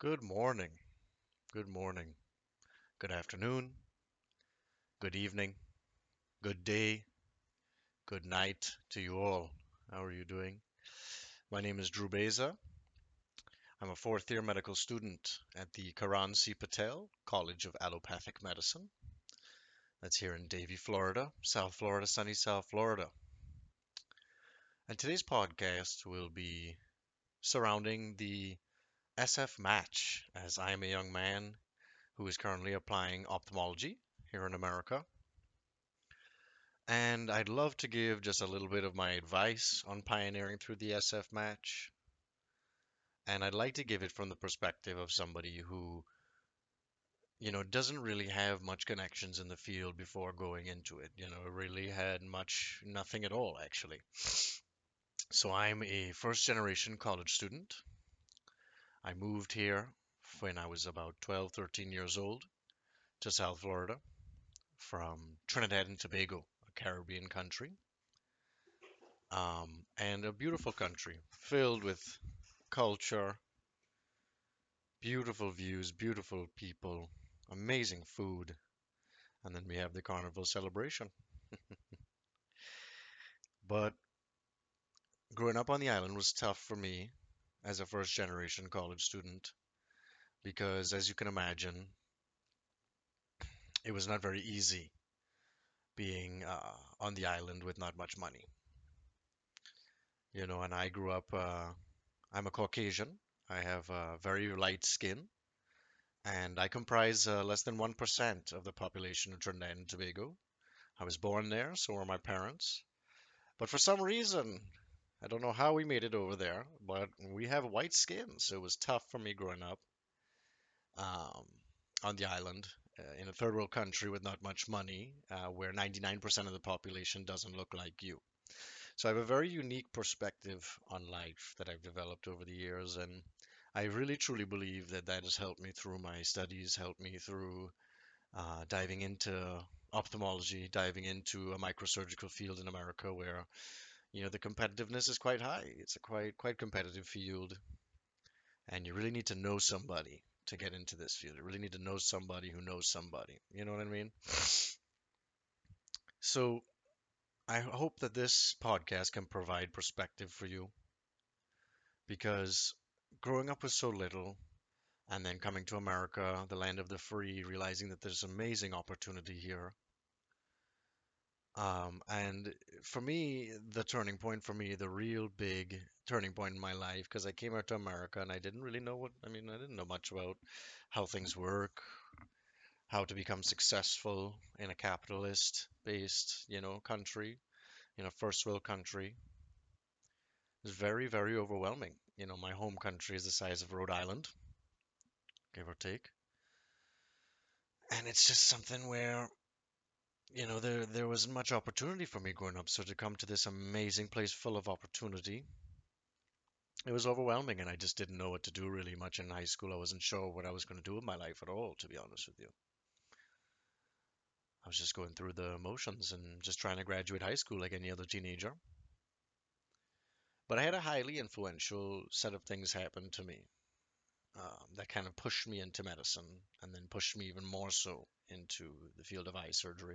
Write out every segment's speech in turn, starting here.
Good morning, good morning, good afternoon, good evening, good day, good night to you all. How are you doing? My name is Drew Beza. I'm a fourth year medical student at the Karan C. Patel College of Allopathic Medicine. That's here in Davie, Florida, South Florida, sunny South Florida. And today's podcast will be surrounding the SF match, as I am a young man who is currently applying ophthalmology here in America. And I'd love to give just a little bit of my advice on pioneering through the SF match. And I'd like to give it from the perspective of somebody who, doesn't really have much connections in the field before going into it. Really had nothing at all, actually. So I'm a first generation college student. I moved here when I was about 12, 13 years old to South Florida from Trinidad and Tobago, a Caribbean country. And a beautiful country filled with culture, beautiful views, beautiful people, amazing food, and then we have the carnival celebration. But growing up on the island was tough for me as a first generation college student because, as you can imagine, it was not very easy being on the island with not much money. And I grew up, I'm a Caucasian. I have very light skin, and I comprise less than 1% of the population of Trinidad and Tobago. I was born there, so were my parents. But for some reason, I don't know how we made it over there, but we have white skin, so it was tough for me growing up um, on the island in a third world country with not much money, where 99% of the population doesn't look like you. So I have a very unique perspective on life that I've developed over the years, and I really truly believe that that has helped me through my studies, helped me through diving into ophthalmology, diving into a microsurgical field in America where the competitiveness is quite high. It's a quite competitive field, and you really need to know somebody to get into this field. You really need to know somebody who knows somebody. You know what I mean? So I hope that this podcast can provide perspective for you because growing up with so little and then coming to America, the land of the free, realizing that there's amazing opportunity here. And for me, the turning point for me, the real big turning point in my life, because I came out to America and I didn't really know I didn't know much about how things work, how to become successful in a capitalist-based, country, first world country. It's very, very overwhelming. My home country is the size of Rhode Island, give or take. And it's just something where, there wasn't much opportunity for me growing up. So to come to this amazing place full of opportunity, it was overwhelming, and I just didn't know what to do really much in high school. I wasn't sure what I was going to do with my life at all, to be honest with you. I was just going through the motions and just trying to graduate high school like any other teenager. But I had a highly influential set of things happen to me that kind of pushed me into medicine and then pushed me even more so into the field of eye surgery.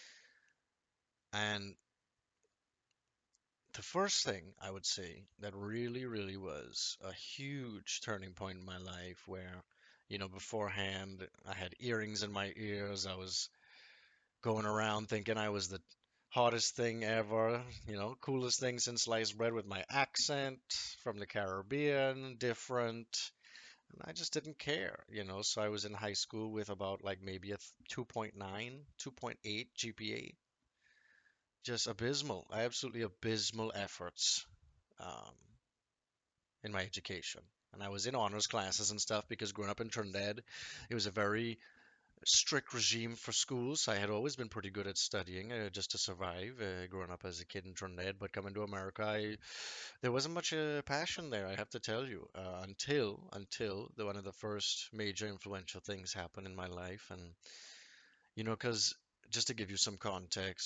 And the first thing I would say that really, really was a huge turning point in my life where, beforehand I had earrings in my ears. I was going around thinking I was the hottest thing ever, coolest thing since sliced bread with my accent from the Caribbean, different. And I just didn't care, So I was in high school with about like maybe a 2.9, 2.8 GPA. Just abysmal, absolutely abysmal efforts um, in my education. And I was in honors classes and stuff because growing up in Trinidad, it was a very strict regime for schools. I had always been pretty good at studying just to survive, growing up as a kid in Trinidad. But coming to America, there wasn't much passion there, I have to tell you, until one of the first major influential things happened in my life. And, because just to give you some context,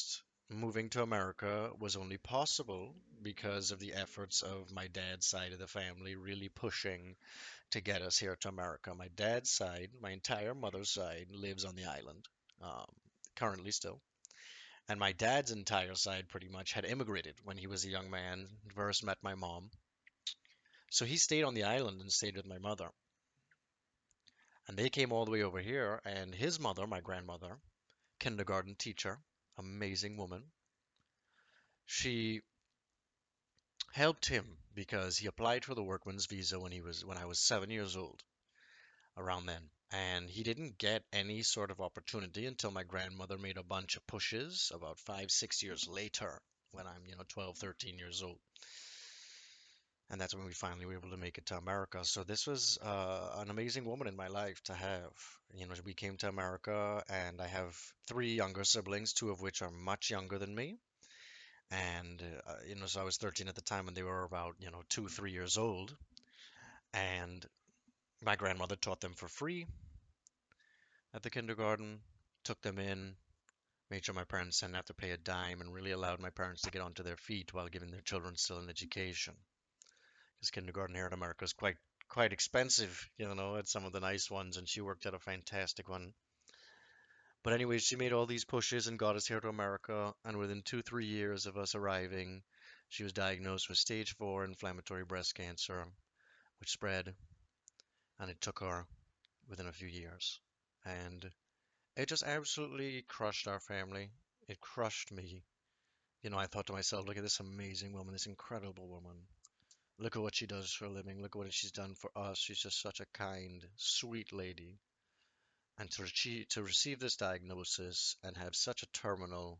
moving to America was only possible because of the efforts of my dad's side of the family really pushing to get us here to America. My dad's side, my entire mother's side, lives on the island, um, currently still. And my dad's entire side pretty much had immigrated when he was a young man, first met my mom. So he stayed on the island and stayed with my mother. And they came all the way over here, and his mother, my grandmother, kindergarten teacher, amazing woman, she helped him because he applied for the workman's visa when I was 7 years old, around then. And he didn't get any sort of opportunity until my grandmother made a bunch of pushes about 5, 6 years later when I'm, 12, 13 years old. And that's when we finally were able to make it to America. So this was an amazing woman in my life to have. We came to America, and I have three younger siblings, two of which are much younger than me. And so I was 13 at the time, and they were about 2, 3 years old. And my grandmother taught them for free at the kindergarten, took them in, made sure my parents didn't have to pay a dime, and really allowed my parents to get onto their feet while giving their children still an education. Because kindergarten here in America is quite expensive, at some of the nice ones, and she worked at a fantastic one. But anyway, she made all these pushes and got us here to America, and within 2, 3 years of us arriving, she was diagnosed with stage 4 inflammatory breast cancer, which spread, and it took her within a few years. And it just absolutely crushed our family. It crushed me. I thought to myself, look at this amazing woman, this incredible woman. Look at what she does for a living. Look at what she's done for us. She's just such a kind, sweet lady. And to receive this diagnosis and have such a terminal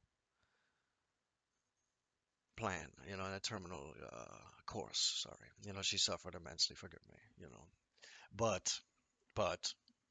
plan, a terminal course, sorry. She suffered immensely, forgive me, But, but,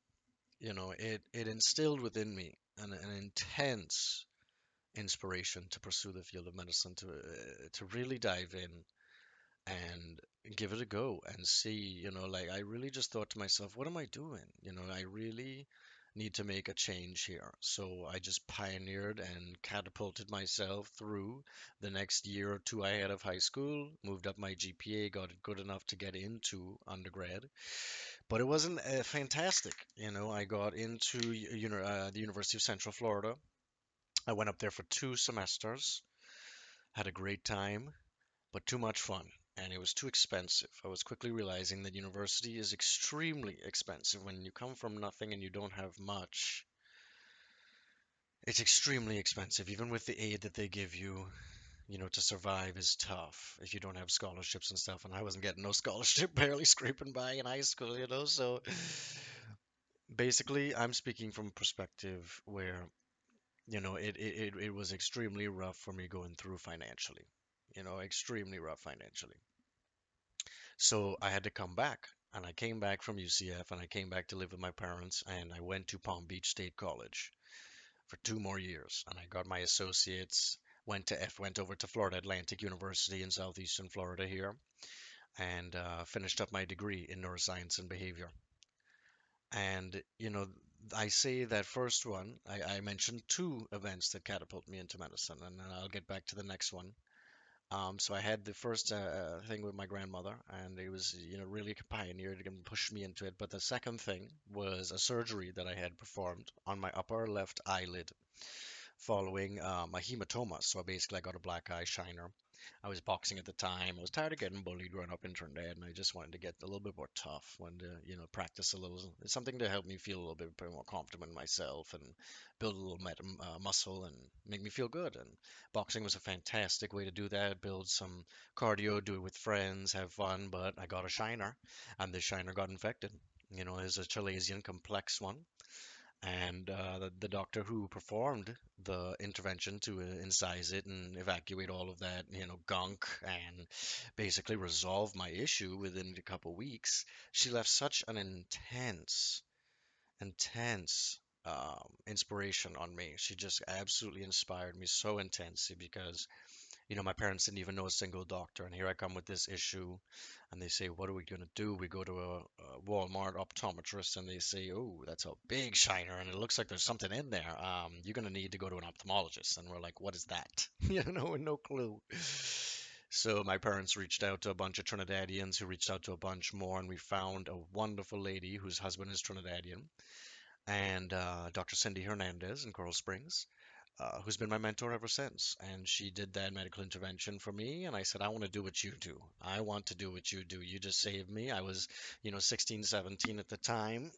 it instilled within me an intense inspiration to pursue the field of medicine, to really dive in and give it a go and see, like I really just thought to myself, what am I doing? I really need to make a change here. So I just pioneered and catapulted myself through the next year or two ahead of high school, moved up my GPA, got it good enough to get into undergrad. But it wasn't fantastic. I got into the University of Central Florida. I went up there for 2 semesters, had a great time, but too much fun. And it was too expensive. I was quickly realizing that university is extremely expensive. When you come from nothing and you don't have much, it's extremely expensive. Even with the aid that they give you, to survive is tough if you don't have scholarships and stuff. And I wasn't getting no scholarship, barely scraping by in high school. So basically, I'm speaking from a perspective where, it was extremely rough for me going through financially. Extremely rough financially. So I had to come back. And I came back from UCF and I came back to live with my parents and I went to Palm Beach State College for 2 more years. And I got my associates, went over to Florida Atlantic University in southeastern Florida here, and finished up my degree in neuroscience and behavior. And, I say that first one, I mentioned two events that catapult me into medicine, and then I'll get back to the next one. So I had the first thing with my grandmother, and it was, really pioneered and pushed me into it. But the second thing was a surgery that I had performed on my upper left eyelid following a hematoma. So basically, I got a black eye shiner. I was boxing at the time. I was tired of getting bullied growing up in Trinidad, and I just wanted to get a little bit more tough. Wanted to, practice a little. It's something to help me feel a little bit more confident in myself and build a little muscle and make me feel good. And boxing was a fantastic way to do that. Build some cardio, do it with friends, have fun. But I got a shiner, and the shiner got infected. It's a Chalazion complex one, and the doctor who performed the intervention to incise it and evacuate all of that, gunk and basically resolve my issue within a couple weeks, she left such an intense inspiration on me. She just absolutely inspired me so intensely because My parents didn't even know a single doctor, and here I come with this issue, and they say, "What are we gonna do?" We go to a Walmart optometrist, and they say, "Oh, that's a big shiner, and it looks like there's something in there. You're gonna need to go to an ophthalmologist." And we're like, "What is that?" No clue. So my parents reached out to a bunch of Trinidadians, who reached out to a bunch more, and we found a wonderful lady whose husband is Trinidadian, and Dr. Cindy Hernandez in Coral Springs, who's been my mentor ever since. And she did that medical intervention for me. And I said, I want to do what you do. I want to do what you do. You just saved me. I was, 16, 17 at the time.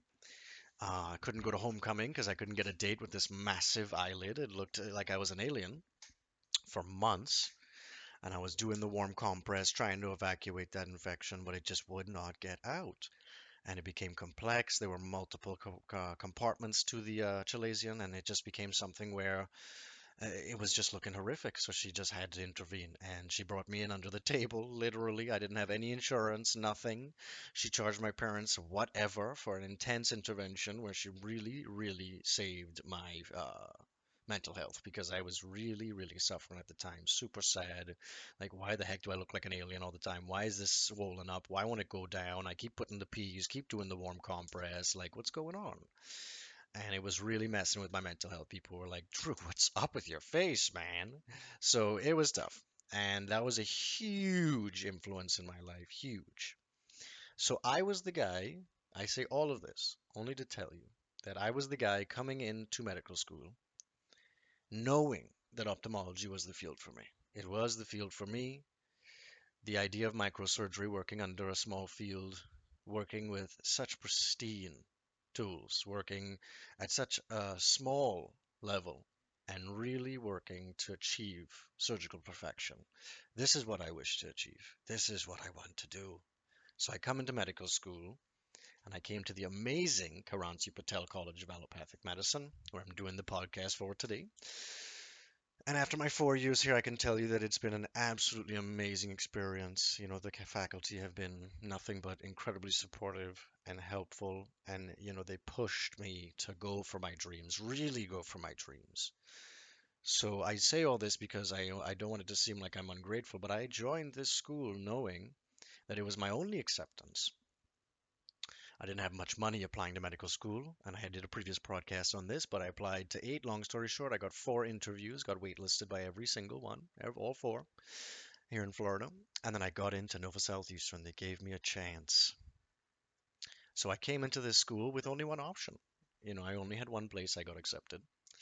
I couldn't go to homecoming because I couldn't get a date with this massive eyelid. It looked like I was an alien for months. And I was doing the warm compress, trying to evacuate that infection, but it just would not get out. And it became complex. There were multiple compartments to the chalazion, and it just became something where it was just looking horrific. So she just had to intervene, and she brought me in under the table, literally. I didn't have any insurance, nothing. She charged my parents whatever for an intense intervention where she really, really saved my mental health, because I was really, really suffering at the time. Super sad. Like, why the heck do I look like an alien all the time? Why is this swollen up? Why won't it go down? I keep putting the P's, keep doing the warm compress. Like, what's going on? And it was really messing with my mental health. People were like, Drew, what's up with your face, man? So it was tough. And that was a huge influence in my life. Huge. So I was the guy, I say all of this only to tell you that I was the guy coming into medical school knowing that ophthalmology was the field for me. It was the field for me. The idea of microsurgery, working under a small field, working with such pristine tools, working at such a small level, and really working to achieve surgical perfection. This is what I wish to achieve. This is what I want to do. So I come into medical school, and I came to the amazing Karansi Patel College of Allopathic Medicine, where I'm doing the podcast for today. And after my 4 years here, I can tell you that it's been an absolutely amazing experience. The faculty have been nothing but incredibly supportive and helpful. And, they pushed me to go for my dreams, really go for my dreams. So I say all this because I don't want it to seem like I'm ungrateful, but I joined this school knowing that it was my only acceptance. I didn't have much money applying to medical school, and I did a previous podcast on this, but I applied to 8. Long story short, I got 4 interviews, got waitlisted by every single one, all 4, here in Florida. And then I got into Nova Southeastern. They gave me a chance. So I came into this school with only one option. I only had one place I got accepted.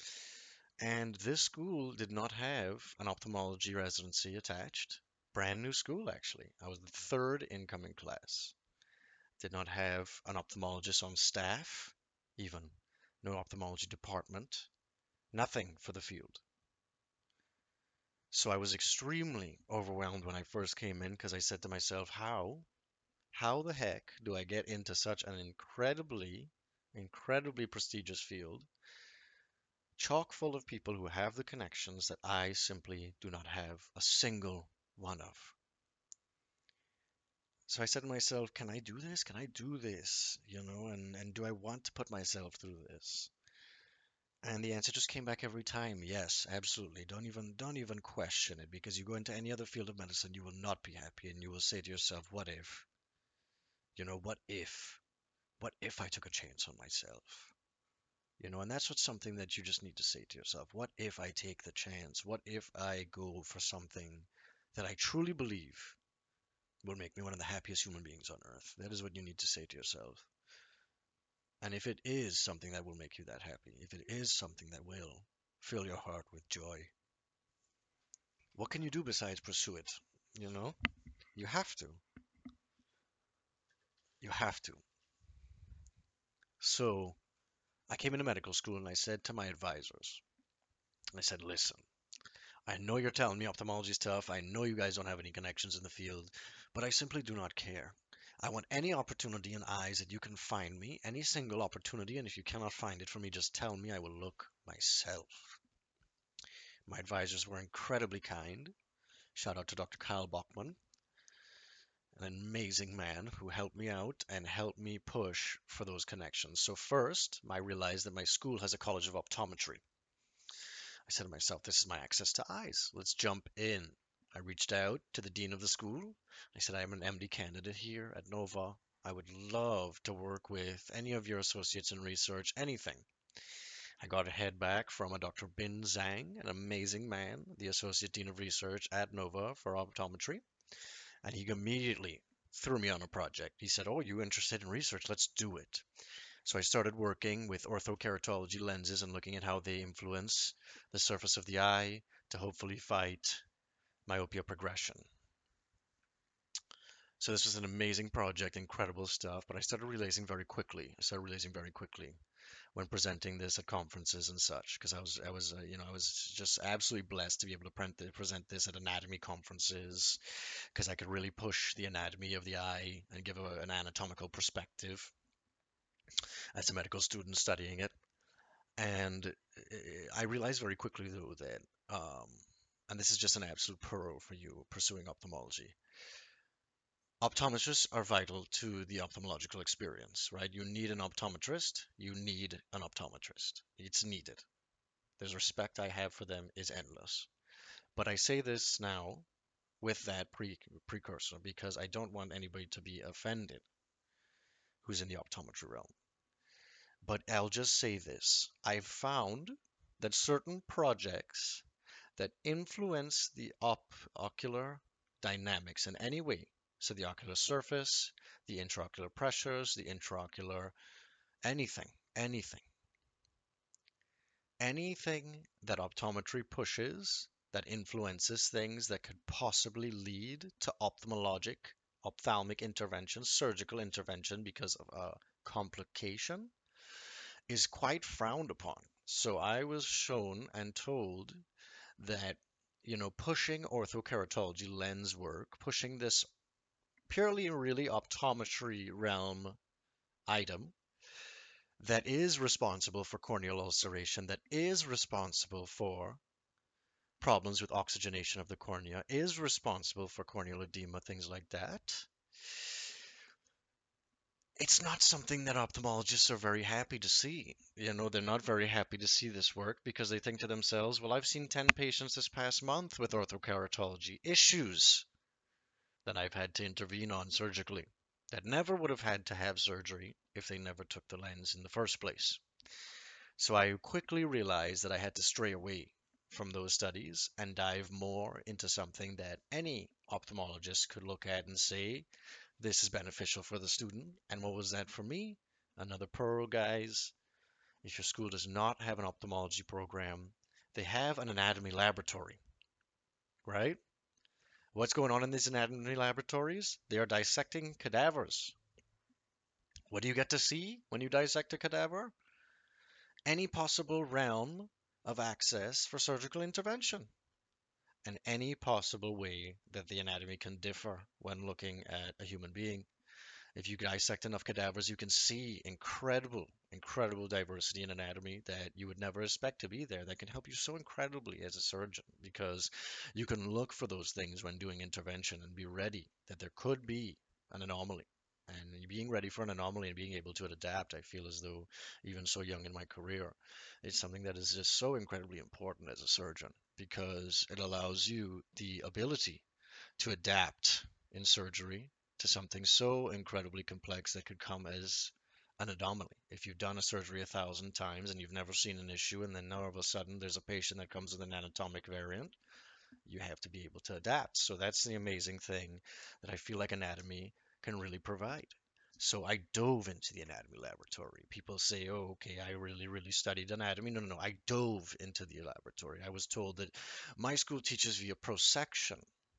And this school did not have an ophthalmology residency attached. Brand new school, actually. I was the third incoming class. Did not have an ophthalmologist on staff, even no ophthalmology department, nothing for the field. So I was extremely overwhelmed when I first came in, because I said to myself, how the heck do I get into such an incredibly prestigious field, chock full of people who have the connections that I simply do not have a single one of? So I said to myself, can I do this? Can I do this? And do I want to put myself through this? And the answer just came back every time. Yes, absolutely. Don't even question it, because you go into any other field of medicine, you will not be happy, and you will say to yourself, what if? What if? What if I took a chance on myself? And that's what's something that you just need to say to yourself. What if I take the chance? What if I go for something that I truly believe will make me one of the happiest human beings on earth? That is what you need to say to yourself. And if it is something that will make you that happy, if it is something that will fill your heart with joy, what can you do besides pursue it? You know, you have to. You have to. So I came into medical school and I said to my advisors, I said, listen, I know you're telling me ophthalmology is tough. I know you guys don't have any connections in the field, but I simply do not care. I want any opportunity in eyes that you can find me, any single opportunity, and if you cannot find it for me, just tell me. I will look myself. My advisors were incredibly kind. Shout out to Dr. Kyle Bachman, an amazing man who helped me out and helped me push for those connections. So first, I realized that my school has a college of optometry. I said to myself, this is my access to eyes. Let's jump in. I reached out to the dean of the school. I said, I'm an MD candidate here at Nova. I would love to work with any of your associates in research, anything. I got a head back from a Dr. Bin Zhang, an amazing man, the Associate Dean of Research at Nova for optometry, and he immediately threw me on a project. He said, oh, you interested in research? Let's do it. So I started working with orthokeratology lenses and looking at how they influence the surface of the eye to hopefully fight myopia progression. So this was an amazing project, incredible stuff, but I started realizing very quickly. I started realizing very quickly when presenting this at conferences and such, because I was just absolutely blessed to be able to present this at anatomy conferences, because I could really push the anatomy of the eye and give an anatomical perspective as a medical student studying it. And I realized very quickly, though, that, um, and this is just an absolute pearl for you pursuing ophthalmology. Optometrists are vital to the ophthalmological experience, right? You need an optometrist. You need an optometrist. It's needed. The respect I have for them is endless. But I say this now with that precursor because I don't want anybody to be offended who's in the optometry realm. But I'll just say this. I've found that certain projects that influence the ocular dynamics in any way, so the ocular surface, the intraocular pressures, the intraocular anything, anything, anything that optometry pushes that influences things that could possibly lead to ophthalmic intervention, surgical intervention because of a complication is quite frowned upon. So I was shown and told that, pushing orthokeratology lens work, pushing this purely really optometry realm item that is responsible for corneal ulceration, that is responsible for problems with oxygenation of the cornea, is responsible for corneal edema, things like that. It's not something that ophthalmologists are very happy to see. They're not very happy to see this work because they think to themselves, well, I've seen 10 patients this past month with orthokeratology issues that I've had to intervene on surgically that never would have had to have surgery if they never took the lens in the first place. So I quickly realized that I had to stray away from those studies and dive more into something that any ophthalmologist could look at and say, this is beneficial for the student. And what was that for me? Another pearl, guys. If your school does not have an ophthalmology program, they have an anatomy laboratory, right? What's going on in these anatomy laboratories? They are dissecting cadavers. What do you get to see when you dissect a cadaver? Any possible realm of access for surgical intervention and any possible way that the anatomy can differ when looking at a human being. If you dissect enough cadavers, you can see incredible, incredible diversity in anatomy that you would never expect to be there that can help you so incredibly as a surgeon because you can look for those things when doing intervention and be ready that there could be an anomaly. And being ready for an anomaly and being able to adapt, I feel as though, even so young in my career, it's something that is just so incredibly important as a surgeon because it allows you the ability to adapt in surgery to something so incredibly complex that could come as an anomaly. If you've done a surgery 1,000 times and you've never seen an issue, and then all of a sudden there's a patient that comes with an anatomic variant, you have to be able to adapt. So that's the amazing thing that I feel like anatomy can really provide. So I dove into the anatomy laboratory. People say, oh, okay, I really, really studied anatomy. No, no, no. I dove into the laboratory. I was told that my school teaches via prosection.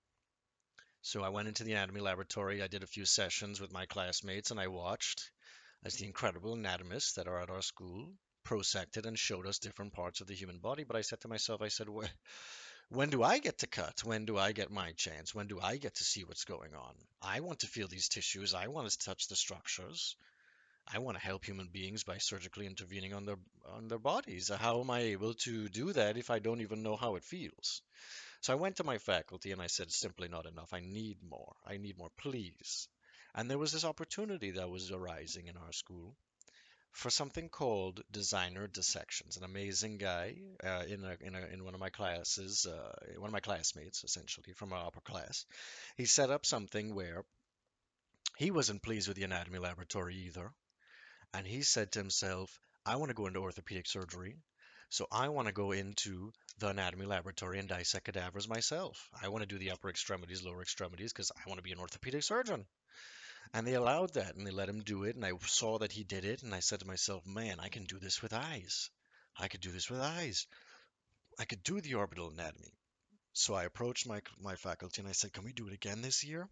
So I went into the anatomy laboratory. I did a few sessions with my classmates, and I watched as the incredible anatomists that are at our school prosected and showed us different parts of the human body. But I said to myself, I said, when do I get to cut? When do I get my chance? When do I get to see what's going on? I want to feel these tissues. I want to touch the structures. I want to help human beings by surgically intervening on their bodies. How am I able to do that if I don't even know how it feels? So I went to my faculty and I said, simply not enough. I need more. I need more, please. And there was this opportunity that was arising in our school for something called designer dissections. An amazing guy in one of my classes, one of my classmates, essentially from our upper class. He set up something where he wasn't pleased with the anatomy laboratory either, and he said to himself, "I want to go into orthopedic surgery, so I want to go into the anatomy laboratory and dissect cadavers myself. I want to do the upper extremities, lower extremities, because I want to be an orthopedic surgeon." And they allowed that and they let him do it. And I saw that he did it. And I said to myself, man, I can do this with eyes. I could do this with eyes. I could do the orbital anatomy. So I approached my faculty and I said, can we do it again this year?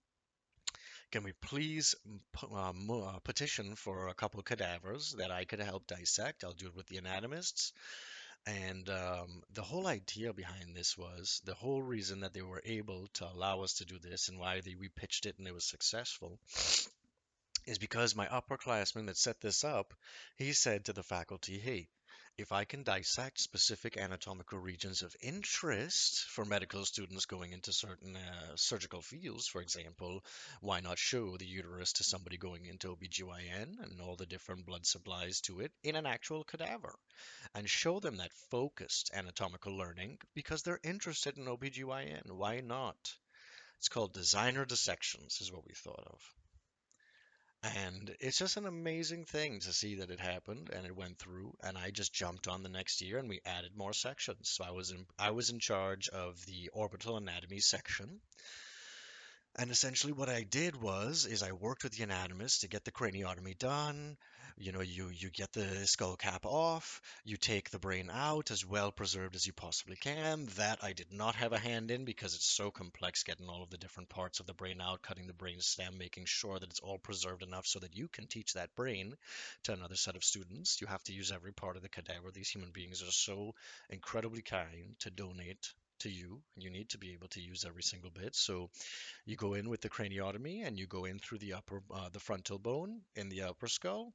Can we please petition for a couple of cadavers that I could help dissect? I'll do it with the anatomists. And the whole idea behind this was the whole reason that they were able to allow us to do this and why we pitched it and it was successful is because my upperclassman that set this up, he said to the faculty, hey, if I can dissect specific anatomical regions of interest for medical students going into certain surgical fields, for example, why not show the uterus to somebody going into OBGYN and all the different blood supplies to it in an actual cadaver and show them that focused anatomical learning because they're interested in OBGYN. Why not? It's called designer dissections, is what we thought of. And it's just an amazing thing to see that it happened and it went through. And I just jumped on the next year and we added more sections. So I was in charge of the orbital anatomy section, and essentially what I did was is I worked with the anatomist to get the craniotomy done. You get the skull cap off, you take the brain out as well preserved as you possibly can. That I did not have a hand in because it's so complex getting all of the different parts of the brain out, cutting the brain stem, making sure that it's all preserved enough so that you can teach that brain to another set of students. You have to use every part of the cadaver. These human beings are so incredibly kind to donate to you, and you need to be able to use every single bit. So you go in with the craniotomy and you go in through the frontal bone in the upper skull.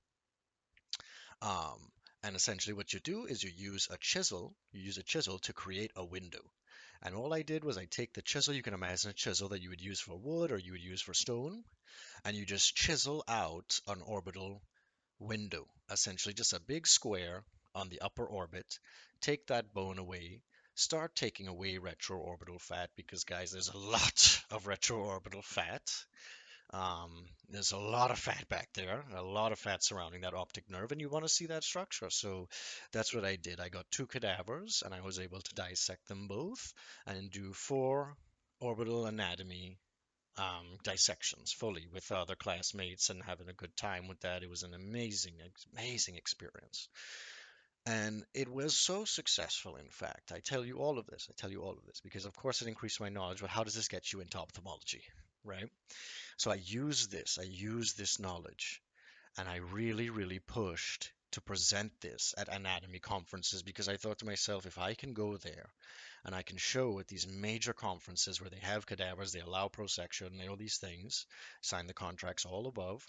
Um, and essentially what you do is you use a chisel. You use a chisel to create a window. And all I did was I take the chisel. You can imagine a chisel that you would use for wood or you would use for stone. And you just chisel out an orbital window, essentially just a big square on the upper orbit. Take that bone away. Start taking away retroorbital fat because, guys, there's a lot of retroorbital fat. There's a lot of fat back there, a lot of fat surrounding that optic nerve, and you want to see that structure. So that's what I did. I got two cadavers, and I was able to dissect them both and do four orbital anatomy dissections fully with other classmates and having a good time with that. It was an amazing, amazing experience. And it was so successful, in fact. I tell you all of this. I tell you all of this because, of course, it increased my knowledge. But how does this get you into ophthalmology, right? So I use this knowledge, and I really, really pushed to present this at anatomy conferences because I thought to myself, if I can go there and I can show at these major conferences where they have cadavers, they allow prosection, all these things, sign the contracts all above,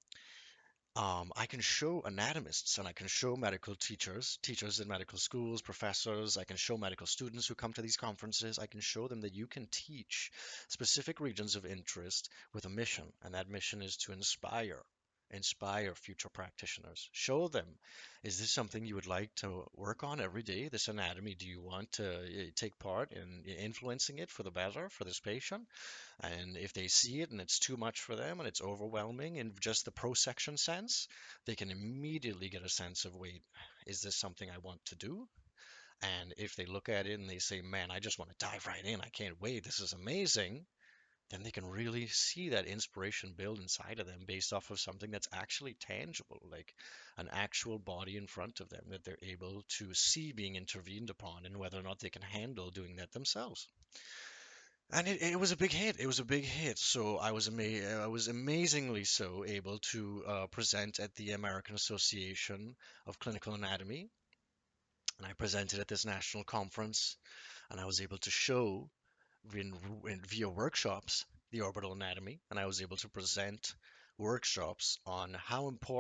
I can show anatomists and I can show medical teachers, teachers in medical schools, professors. I can show medical students who come to these conferences. I can show them that you can teach specific regions of interest with a mission, and that mission is to inspire future practitioners. Show them, is this something you would like to work on every day? This anatomy, do you want to take part in influencing it for the better for this patient? And if they see it and it's too much for them and it's overwhelming in just the pro section sense, they can immediately get a sense of, wait, is this something I want to do? And if they look at it and they say, man, I just want to dive right in, I can't wait, this is amazing, then they can really see that inspiration build inside of them based off of something that's actually tangible, like an actual body in front of them that they're able to see being intervened upon and whether or not they can handle doing that themselves. And it was a big hit. It was a big hit. So I was amazingly so able to present at the American Association of Clinical Anatomy, and I presented at this national conference, and I was able to show via workshops the orbital anatomy, and I was able to present workshops on how important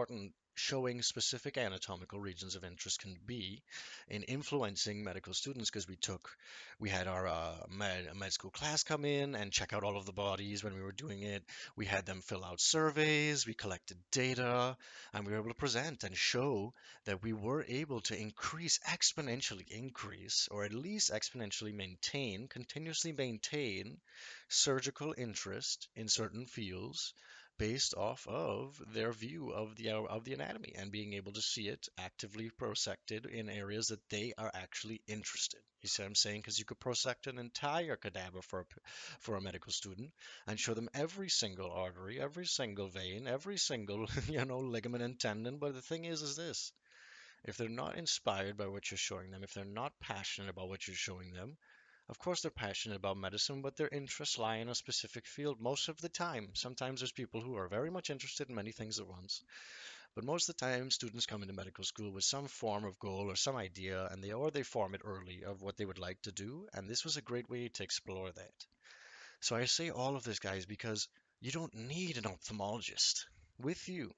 showing specific anatomical regions of interest can be in influencing medical students because we had our med school class come in and check out all of the bodies when we were doing it. We had them fill out surveys, we collected data, and we were able to present and show that we were able to exponentially increase, or at least exponentially maintain, continuously maintain surgical interest in certain fields based off of their view of the anatomy and being able to see it actively prosected in areas that they are actually interested. You see what I'm saying? Because you could prosect an entire cadaver for a medical student and show them every single artery, every single vein, every single ligament and tendon. But the thing is this: if they're not inspired by what you're showing them, if they're not passionate about what you're showing them, of course, they're passionate about medicine, but their interests lie in a specific field most of the time. Sometimes there's people who are very much interested in many things at once, but most of the time, students come into medical school with some form of goal or some idea, and they form it early of what they would like to do, and this was a great way to explore that. So I say all of this, guys, because you don't need an ophthalmologist with you.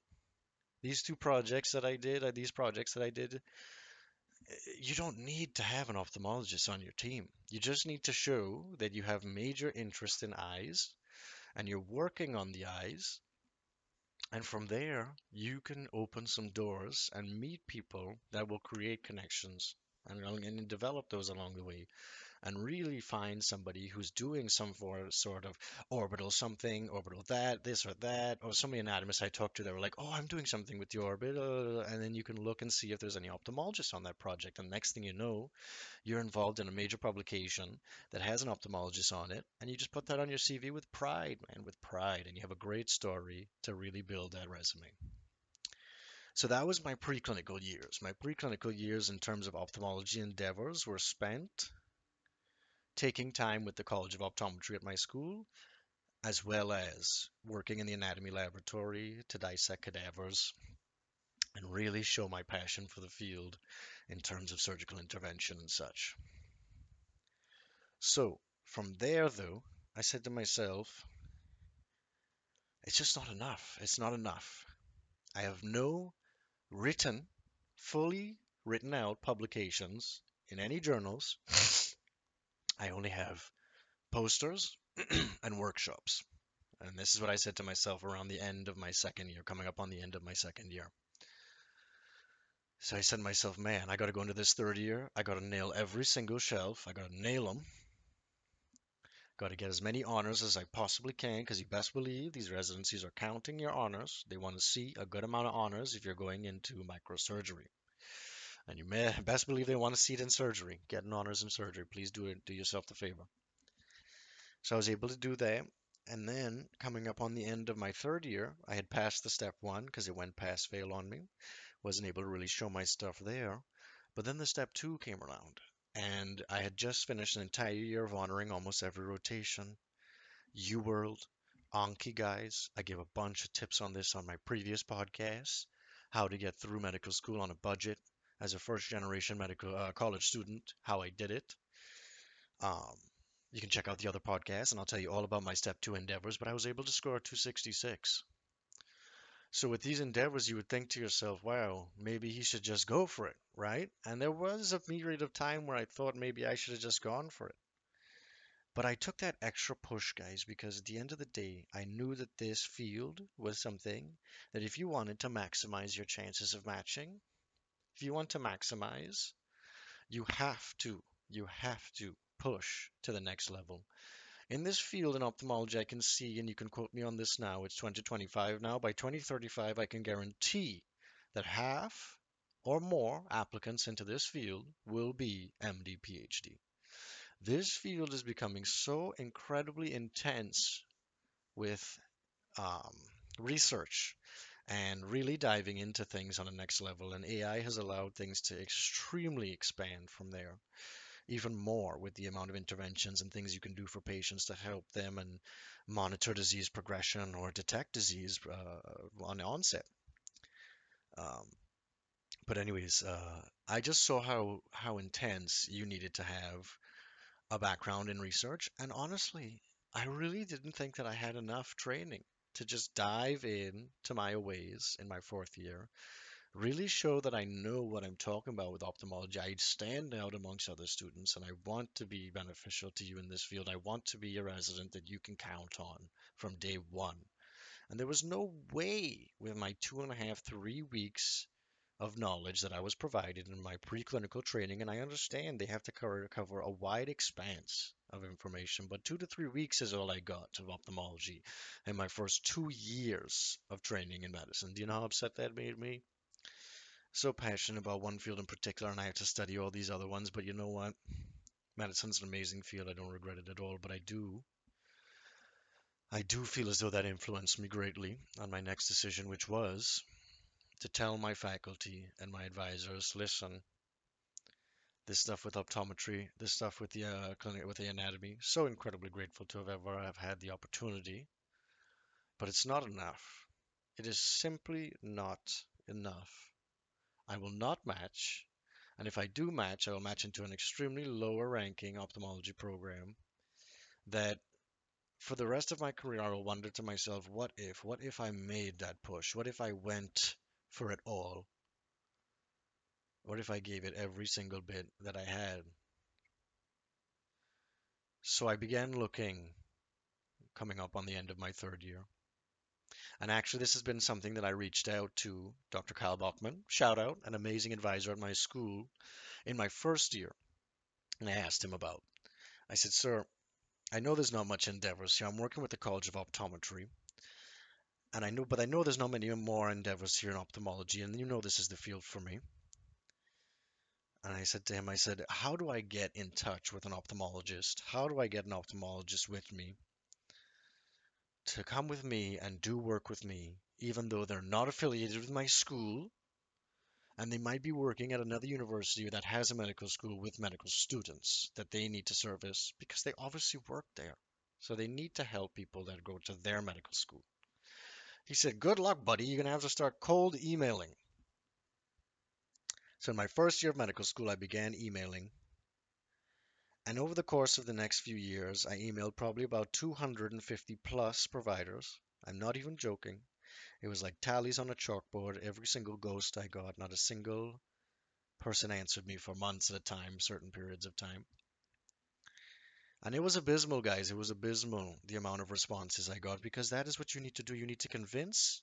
These projects that I did, you don't need to have an ophthalmologist on your team. You just need to show that you have major interest in eyes and you're working on the eyes. And from there, you can open some doors and meet people that will create connections and develop those along the way and really find somebody who's doing sort of orbital something, orbital that, this or that. Or so many anatomists I talked to, they were like, "Oh, I'm doing something with the orbit," and then you can look and see if there's any ophthalmologists on that project. And next thing you know, you're involved in a major publication that has an ophthalmologist on it, and you just put that on your CV with pride, man, with pride, and you have a great story to really build that resume. So that was my preclinical years. My preclinical years in terms of ophthalmology endeavors were spent taking time with the College of Optometry at my school, as well as working in the anatomy laboratory to dissect cadavers and really show my passion for the field in terms of surgical intervention and such. So from there, though, I said to myself, it's just not enough. It's not enough. I have no written, fully written out publications in any journals. I only have posters and workshops. And this is what I said to myself around the end of my second year, coming up on the end of my second year. So I said to myself, man, I got to go into this third year. I got to nail every single shelf. I got to nail them. Got to get as many honors as I possibly can because you best believe these residencies are counting your honors. They want to see a good amount of honors if you're going into microsurgery. And you may best believe they want to see it in surgery. Getting honors in surgery. Please do it. Do yourself the favor. So I was able to do that. And then coming up on the end of my third year, I had passed the step one because it went pass fail on me. Wasn't able to really show my stuff there. But then the step two came around. And I had just finished an entire year of honoring almost every rotation. UWorld, Anki guys. I gave a bunch of tips on this on my previous podcast. How to get through medical school on a budget as a first generation medical college student, how I did it. Um, you can check out the other podcasts and I'll tell you all about my step two endeavors, but I was able to score a 266. So with these endeavors, you would think to yourself, wow, maybe he should just go for it, right? And there was a period of time where I thought maybe I should have just gone for it. But I took that extra push, guys, because at the end of the day, I knew that this field was something that if you wanted to maximize your chances of matching, if you want to maximize, you have to, you have to push to the next level. In this field in ophthalmology, I can see, and you can quote me on this now, it's 2025 now. By 2035, I can guarantee that half or more applicants into this field will be MD, PhD. This field is becoming so incredibly intense with um, research and really diving into things on the next level. And AI has allowed things to extremely expand from there, even more with the amount of interventions and things you can do for patients to help them and monitor disease progression or detect disease on onset. Um, but anyways, I just saw how intense you needed to have a background in research, and honestly, I really didn't think that I had enough training. to just dive in to my ways in my fourth year, really show that I know what I'm talking about with ophthalmology. I stand out amongst other students and I want to be beneficial to you in this field. I want to be a resident that you can count on from day one. And there was no way with my 2.5, 3 weeks of knowledge that I was provided in my preclinical training, and I understand they have to cover a wide expanse of information, but 2 to 3 weeks is all I got of ophthalmology in my first 2 years of training in medicine. Do you know how upset that made me? So passionate about one field in particular, and I have to study all these other ones, but you know what? Medicine's an amazing field. I don't regret it at all, but I do feel as though that influenced me greatly on my next decision, which was to tell my faculty and my advisors, listen, this stuff with optometry, this stuff with the clinic, with the anatomy, so incredibly grateful to have ever have had the opportunity, but it's not enough. It is simply not enough. I will not match, and if I do match, I will match into an extremely lower ranking ophthalmology program that for the rest of my career, I will wonder to myself, what if? What if I made that push? What if I went for it all? What if I gave it every single bit that I had? So I began looking, coming up on the end of my third year. And actually, this has been something that I reached out to Dr. Kyle Bachman, shout out, an amazing advisor at my school in my first year. And I asked him about. I said, sir, I know there's not much endeavors here. I'm working with the College of Optometry. And I know there's not many more endeavors here in ophthalmology. And you know this is the field for me. And I said to him, I said, how do I get in touch with an ophthalmologist? How do I get an ophthalmologist with me to come with me and do work with me, even though they're not affiliated with my school and they might be working at another university that has a medical school with medical students that they need to service because they obviously work there. So they need to help people that go to their medical school. He said, good luck, buddy. You're going to have to start cold emailing. So in my first year of medical school, I began emailing. And over the course of the next few years, I emailed probably about 250 plus providers. I'm not even joking. It was like tallies on a chalkboard. Every single ghost I got, not a single person answered me for months at a time, certain periods of time. And it was abysmal, guys. It was abysmal, the amount of responses I got, because that is what you need to do. You need to convince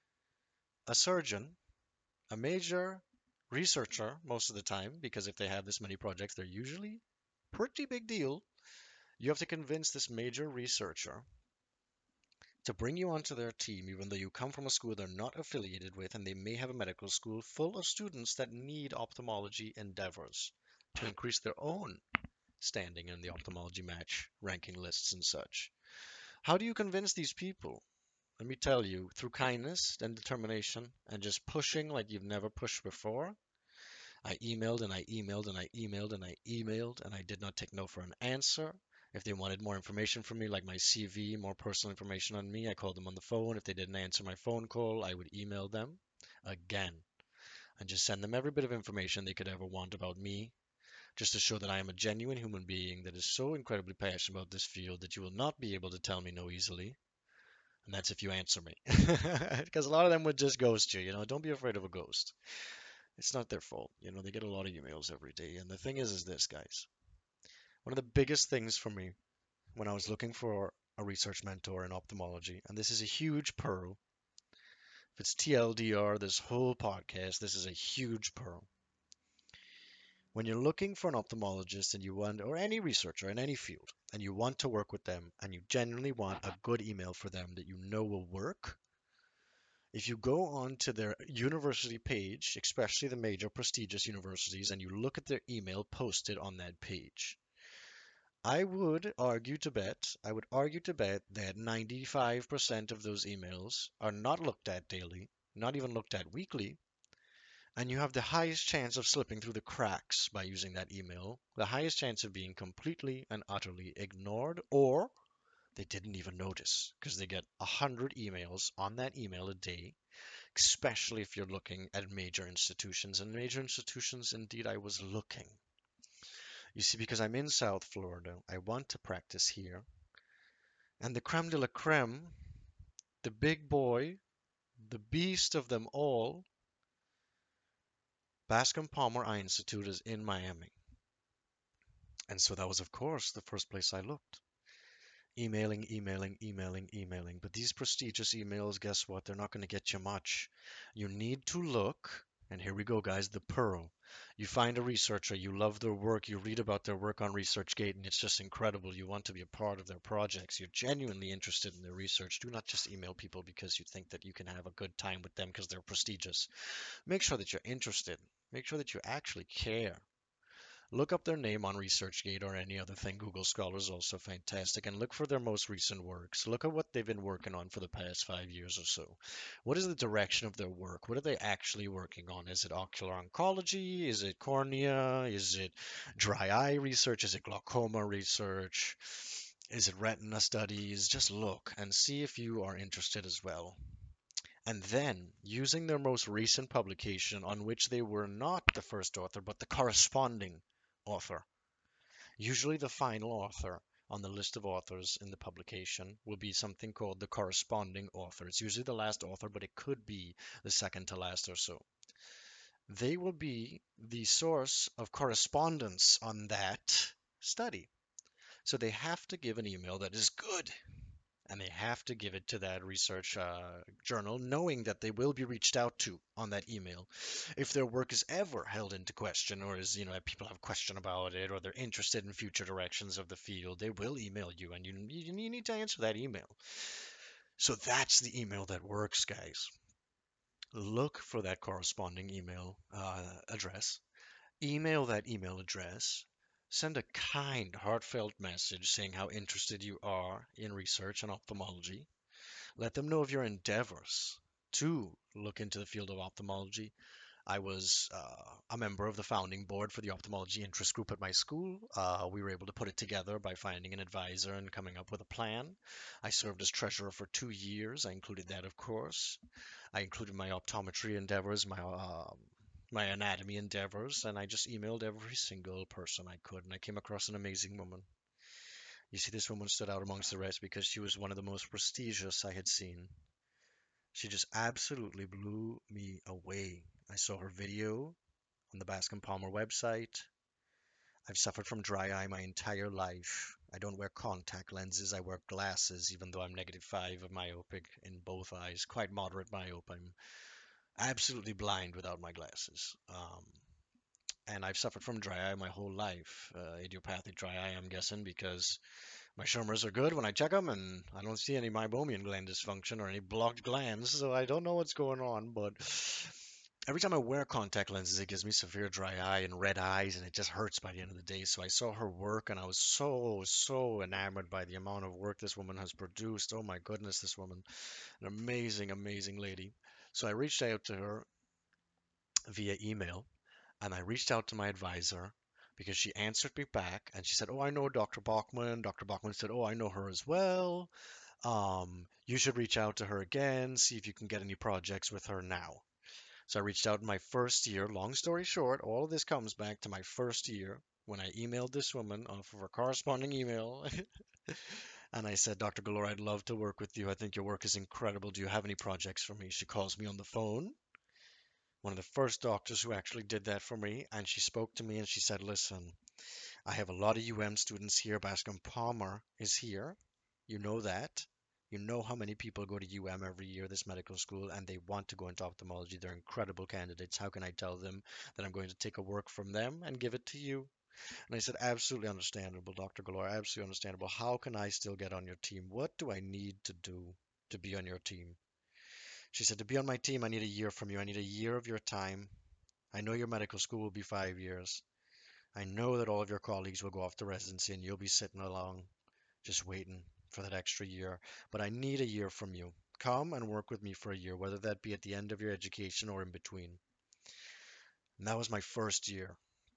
a surgeon, a major researcher, most of the time, because if they have this many projects, they're usually pretty big deal. You have to convince this major researcher to bring you onto their team, even though you come from a school they're not affiliated with, and they may have a medical school full of students that need ophthalmology endeavors to increase their own standing in the ophthalmology match ranking lists and such. How do you convince these people? Let me tell you, through kindness and determination and just pushing like you've never pushed before. I emailed and I emailed and I emailed and I emailed and I did not take no for an answer. If they wanted more information from me, like my CV, more personal information on me, I called them on the phone. If they didn't answer my phone call, I would email them again and just send them every bit of information they could ever want about me, just to show that I am a genuine human being that is so incredibly passionate about this field that you will not be able to tell me no easily. And that's if you answer me. Because a lot of them would just ghost you, don't be afraid of a ghost. It's not their fault. They get a lot of emails every day. And the thing is this, guys. One of the biggest things for me when I was looking for a research mentor in ophthalmology, and this is a huge pearl. If it's TLDR, this whole podcast, this is a huge pearl. When you're looking for an ophthalmologist and you want, or any researcher in any field, and you want to work with them, and you genuinely want a good email for them that you know will work, if you go on to their university page, especially the major prestigious universities, and you look at their email posted on that page, I would argue to bet that 95% of those emails are not looked at daily, not even looked at weekly, and you have the highest chance of slipping through the cracks by using that email, the highest chance of being completely and utterly ignored, or they didn't even notice because they get 100 emails on that email a day, especially if you're looking at major institutions. And major institutions, indeed, I was looking. You see, because I'm in South Florida, I want to practice here. And the creme de la creme The big boy, the beast of them all, Bascom Palmer Eye Institute is in Miami. And so that was, of course, the first place I looked. Emailing. But these prestigious emails, guess what? They're not going to get you much. You need to look, and here we go, guys, the pearl. You find a researcher, you love their work, you read about their work on ResearchGate, and it's just incredible. You want to be a part of their projects. You're genuinely interested in their research. Do not just email people because you think that you can have a good time with them because they're prestigious. Make sure that you're interested. Make sure that you actually care. Look up their name on ResearchGate or any other thing. Google Scholar is also fantastic. And look for their most recent works. Look at what they've been working on for the past 5 years or so. What is the direction of their work? What are they actually working on? Is it ocular oncology? Is it cornea? Is it dry eye research? Is it glaucoma research? Is it retina studies? Just look and see if you are interested as well. And then, using their most recent publication, on which they were not the first author, but the corresponding author, usually the final author on the list of authors in the publication will be something called the corresponding author. It's usually the last author, but it could be the second to last or so. They will be the source of correspondence on that study. So they have to give an email that is good, and they have to give it to that research journal, knowing that they will be reached out to on that email. If their work is ever held into question, or is, people have a question about it, or they're interested in future directions of the field, they will email you, and you need to answer that email. So that's the email that works, guys. Look for that corresponding email address. Email that email address. Send a kind, heartfelt message saying how interested you are in research and ophthalmology. Let them know of your endeavors to look into the field of ophthalmology. I was a member of the founding board for the ophthalmology interest group at my school. We were able to put it together by finding an advisor and coming up with a plan. I served as treasurer for 2 years. I included that, of course. I included my optometry endeavors, my anatomy endeavors, and I just emailed every single person I could. And I came across an amazing woman. You see, this woman stood out amongst the rest because she was one of the most prestigious I had seen. She just absolutely blew me away. I saw her video on the Bascom Palmer website. I've suffered from dry eye my entire life. I don't wear contact lenses. I wear glasses, even though I'm -5 of myopic in both eyes, quite moderate myope. I'm absolutely blind without my glasses. And I've suffered from dry eye my whole life. Idiopathic dry eye, I'm guessing, because my Schirmers are good when I check them, and I don't see any meibomian gland dysfunction or any blocked glands, so I don't know what's going on. But every time I wear contact lenses, it gives me severe dry eye and red eyes, and it just hurts by the end of the day. So I saw her work, and I was so enamored by the amount of work this woman has produced. Oh my goodness, this woman, an amazing lady. So I reached out to her via email, and I reached out to my advisor because she answered me back and she said, "Oh, I know Dr. Bachman." Dr. Bachman said, "Oh, I know her as well. You should reach out to her again, see if you can get any projects with her now." So I reached out in my first year. Long story short, all of this comes back to my first year when I emailed this woman off of her corresponding email. And I said, "Dr. Galore, I'd love to work with you. I think your work is incredible. Do you have any projects for me?" She calls me on the phone, one of the first doctors who actually did that for me. And she spoke to me and she said, "Listen, I have a lot of UM students here. Bascom Palmer is here. You know that. You know how many people go to UM every year, this medical school, and they want to go into ophthalmology. They're incredible candidates. How can I tell them that I'm going to take a work from them and give it to you?" And I said, "Absolutely understandable, Dr. Galore. Absolutely understandable. How can I still get on your team? What do I need to do to be on your team?" She said, "To be on my team, I need a year from you. I need a year of your time. I know your medical school will be 5 years. I know that all of your colleagues will go off to residency and you'll be sitting along just waiting for that extra year. But I need a year from you. Come and work with me for a year, whether that be at the end of your education or in between." And that was my first year.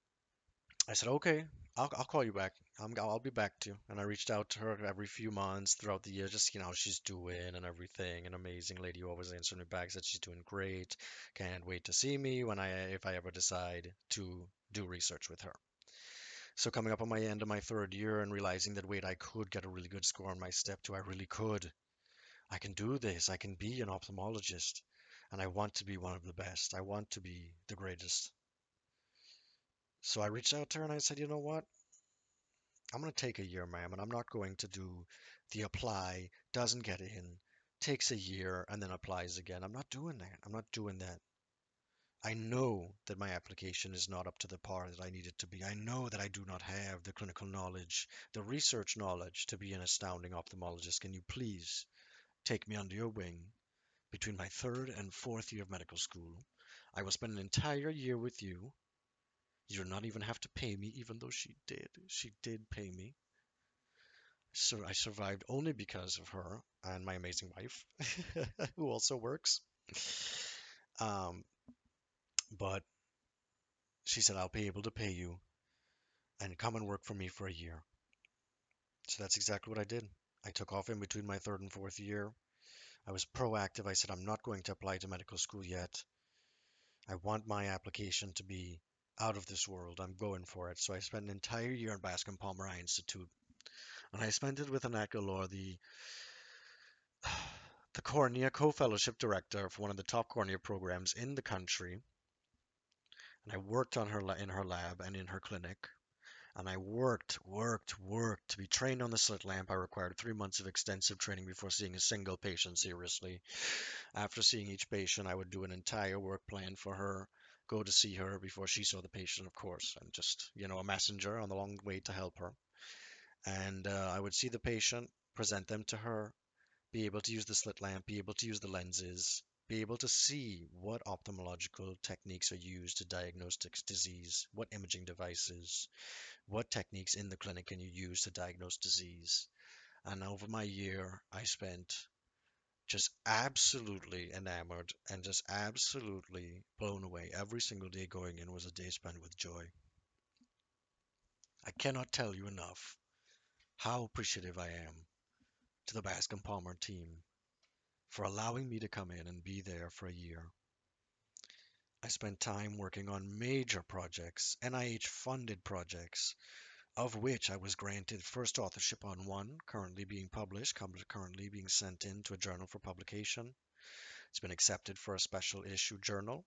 I said, "Okay, I'll call you back. I'll be back to you." And I reached out to her every few months throughout the year, just how she's doing and everything. An amazing lady who always answered me back, said she's doing great. Can't wait to see me if I ever decide to do research with her. So coming up on my end of my third year and realizing that, wait, I could get a really good score on my step two. I really could. I can do this. I can be an ophthalmologist. And I want to be one of the best. I want to be the greatest. So I reached out to her and I said, you know what? I'm going to take a year, ma'am, and I'm not going to do the apply, doesn't get in, takes a year, and then applies again. I'm not doing that. I'm not doing that. I know that my application is not up to the par that I need it to be. I know that I do not have the clinical knowledge, the research knowledge to be an astounding ophthalmologist. Can you please take me under your wing between my third and fourth year of medical school? I will spend an entire year with you. You do not even have to pay me, even though she did. She did pay me. So I survived only because of her and my amazing wife, who also works. Um, but she said, I'll be able to pay you and come and work for me for a year. So that's exactly what I did. I took off in between my third and fourth year. I was proactive. I said, I'm not going to apply to medical school yet. I want my application to be out of this world. I'm going for it. So I spent an entire year at Bascom Palmer Eye Institute. And I spent it with Annette Galore, the cornea co-fellowship director for one of the top cornea programs in the country. And I worked on her in her lab and in her clinic. And I worked to be trained on the slit lamp. I required 3 months of extensive training before seeing a single patient seriously. After seeing each patient, I would do an entire work plan for her, go to see her before she saw the patient, of course, and just, a messenger on the long way to help her. And I would see the patient, present them to her, be able to use the slit lamp, be able to use the lenses, be able to see what ophthalmological techniques are used to diagnose disease, what imaging devices, what techniques in the clinic can you use to diagnose disease. And over my year, I spent just absolutely enamored and just absolutely blown away. Every single day going in was a day spent with joy. I cannot tell you enough how appreciative I am to the Bascom Palmer team for allowing me to come in and be there for a year. I spent time working on major projects, NIH funded projects, of which I was granted first authorship on one, currently being published, currently being sent in to a journal for publication. It's been accepted for a special issue journal.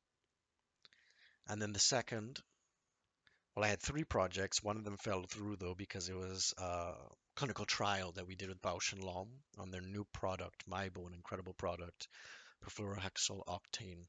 And then the second, well, I had three projects. One of them fell through though because it was a clinical trial that we did with Bausch and Lomb on their new product, MyBone, an incredible product, perfluorohexyl octane.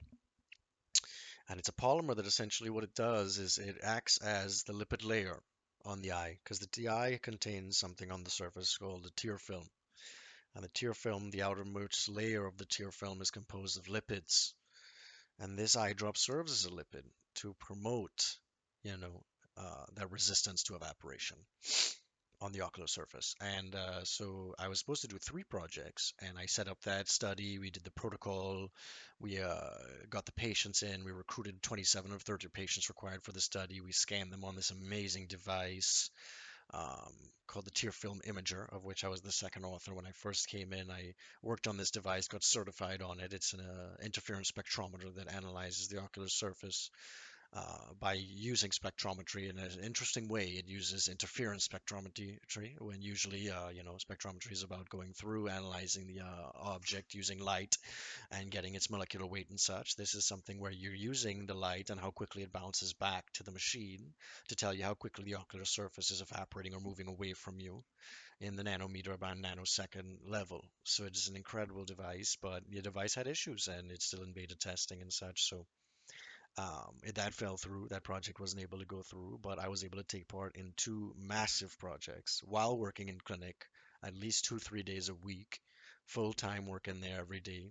And it's a polymer that essentially what it does is it acts as the lipid layer on the eye because the eye contains something on the surface called the tear film. And the tear film, the outermost layer of the tear film is composed of lipids. And this eye drop serves as a lipid to promote, you know, that resistance to evaporation on the ocular surface. And so I was supposed to do three projects, and I set up that study. We did the protocol. We got the patients in. We recruited 27 of 30 patients required for the study. We scanned them on this amazing device um, called the Tear Film Imager, of which I was the second author. When I first came in, I worked on this device, got certified on it. It's an interference spectrometer that analyzes the ocular surface by using spectrometry in an interesting way. It uses interference spectrometry when usually, spectrometry is about going through, analyzing the object using light and getting its molecular weight and such. This is something where you're using the light and how quickly it bounces back to the machine to tell you how quickly the ocular surface is evaporating or moving away from you in the nanometer about nanosecond level. So it is an incredible device, but the device had issues and it's still in beta testing and such. So that fell through. That project wasn't able to go through, but I was able to take part in two massive projects while working in clinic, at least 2, 3 days a week, full time work in there every day,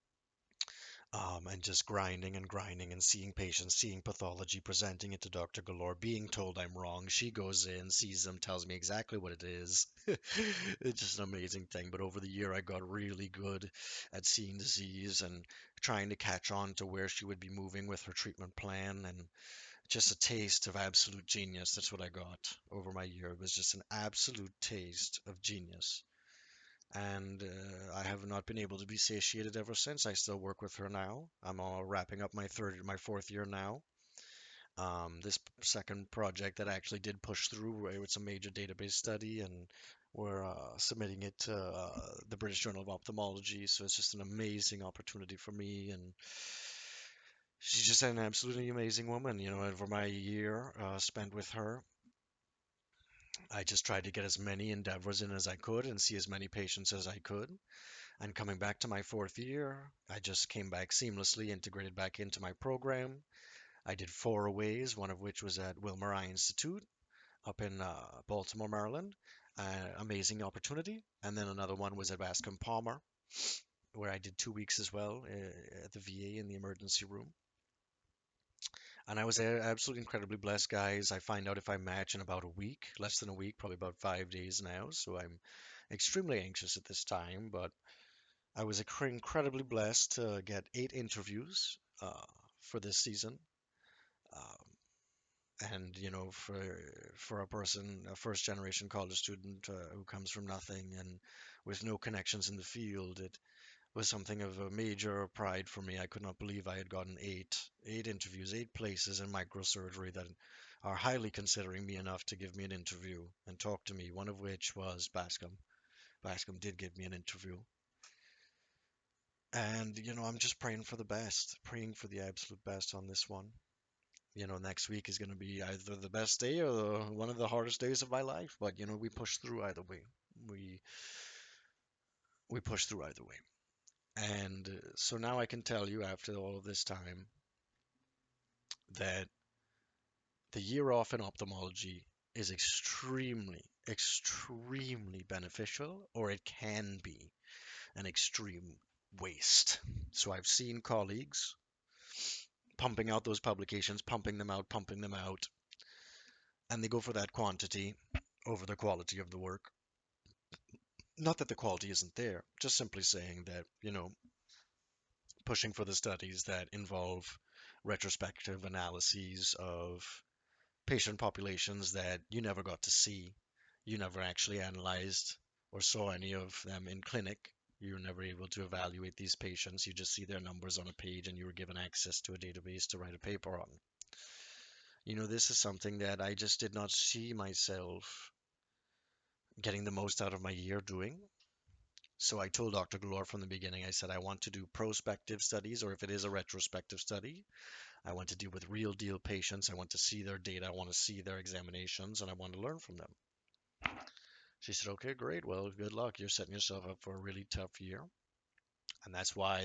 and just grinding and grinding and seeing patients, seeing pathology, presenting it to Dr. Galore, being told I'm wrong. She goes in, sees them, tells me exactly what it is. It's just an amazing thing. But over the year, I got really good at seeing disease and trying to catch on to where she would be moving with her treatment plan and just a taste of absolute genius. That's what I got over my year. It was just an absolute taste of genius. And I have not been able to be satiated ever since. I still work with her now. I'm all wrapping up my fourth year now. This second project that actually did push through, where it's a major database study, and we're submitting it to the British Journal of Ophthalmology. So it's just an amazing opportunity for me, and she's just an absolutely amazing woman. Over my year spent with her, I just tried to get as many endeavors in as I could and see as many patients as I could. And coming back to my fourth year, I just came back seamlessly, integrated back into my program. I did 4 aways, one of which was at Wilmer Eye Institute up in Baltimore, Maryland. Amazing opportunity. And then another one was at Bascom Palmer, where I did 2 weeks as well at the VA in the emergency room. And I was absolutely incredibly blessed, guys. I find out if I match in about a week, less than a week, probably about 5 days now. So I'm extremely anxious at this time, but I was incredibly blessed to get 8 interviews for this season. Um, and for a person, a first generation college student who comes from nothing and with no connections in the field, it was something of a major pride for me. I could not believe I had gotten eight interviews, 8 places in microsurgery that are highly considering me enough to give me an interview and talk to me, one of which was Bascom. Bascom did give me an interview. And, I'm just praying for the best, praying for the absolute best on this one. Next week is going to be either the best day or one of the hardest days of my life. But, we push through either way. We we push through either way. And so now I can tell you after all of this time that the year off in ophthalmology is extremely, extremely beneficial, or it can be an extreme waste. So I've seen colleagues pumping out those publications, pumping them out, and they go for that quantity over the quality of the work. Not that the quality isn't there, just simply saying that, pushing for the studies that involve retrospective analyses of patient populations that you never got to see. You never actually analyzed or saw any of them in clinic. You were never able to evaluate these patients. You just see their numbers on a page and you were given access to a database to write a paper on. This is something that I just did not see myself getting the most out of my year doing. So I told Dr. Galore from the beginning, I said, I want to do prospective studies, or if it is a retrospective study, I want to deal with real deal patients. I want to see their data. I want to see their examinations, and I want to learn from them. She said, okay, great. Well, good luck. You're setting yourself up for a really tough year. And that's why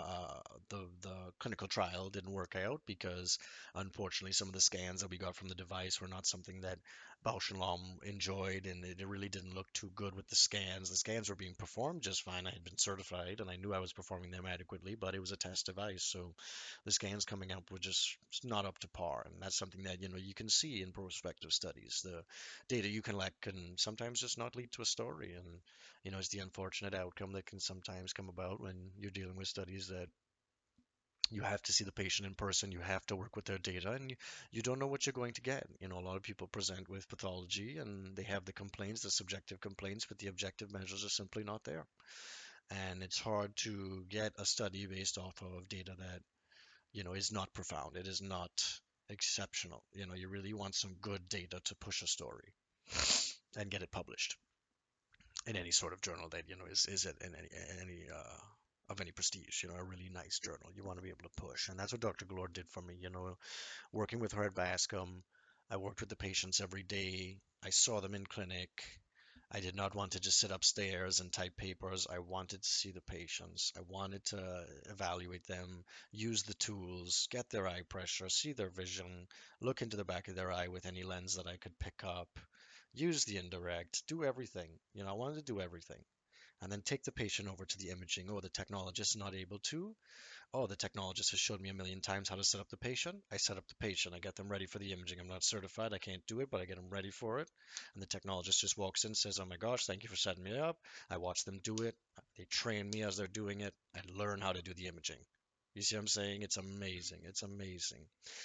the clinical trial didn't work out because unfortunately some of the scans that we got from the device were not something that Bausch and Lomb enjoyed, and it really didn't look too good with the scans. The scans were being performed just fine. I had been certified and I knew I was performing them adequately, but it was a test device, so the scans coming up were just not up to par. And that's something that you can see in prospective studies. The data you collect can sometimes just not lead to a story, and it's the unfortunate outcome that can sometimes come about when you're dealing with studies that you have to see the patient in person, you have to work with their data, and you don't know what you're going to get. A lot of people present with pathology and they have the complaints, the subjective complaints, but the objective measures are simply not there. And it's hard to get a study based off of data that, is not profound. It is not exceptional. You really want some good data to push a story and get it published in any sort of journal that is it in any of any prestige, a really nice journal. You want to be able to push, and that's what Dr. Galore did for me. Working with her at Bascom, I worked with the patients every day. I saw them in clinic. I did not want to just sit upstairs and type papers. I wanted to see the patients. I wanted to evaluate them, use the tools, get their eye pressure, see their vision, look into the back of their eye with any lens that I could pick up, use the indirect, do everything. I wanted to do everything. And then take the patient over to the imaging. Oh, the technologist is not able to. Oh, the technologist has showed me a million times how to set up the patient. I set up the patient. I get them ready for the imaging. I'm not certified. I can't do it, but I get them ready for it. And the technologist just walks in and says, oh my gosh, thank you for setting me up. I watch them do it. They train me as they're doing it. I learn how to do the imaging. You see what I'm saying? It's amazing. It's amazing.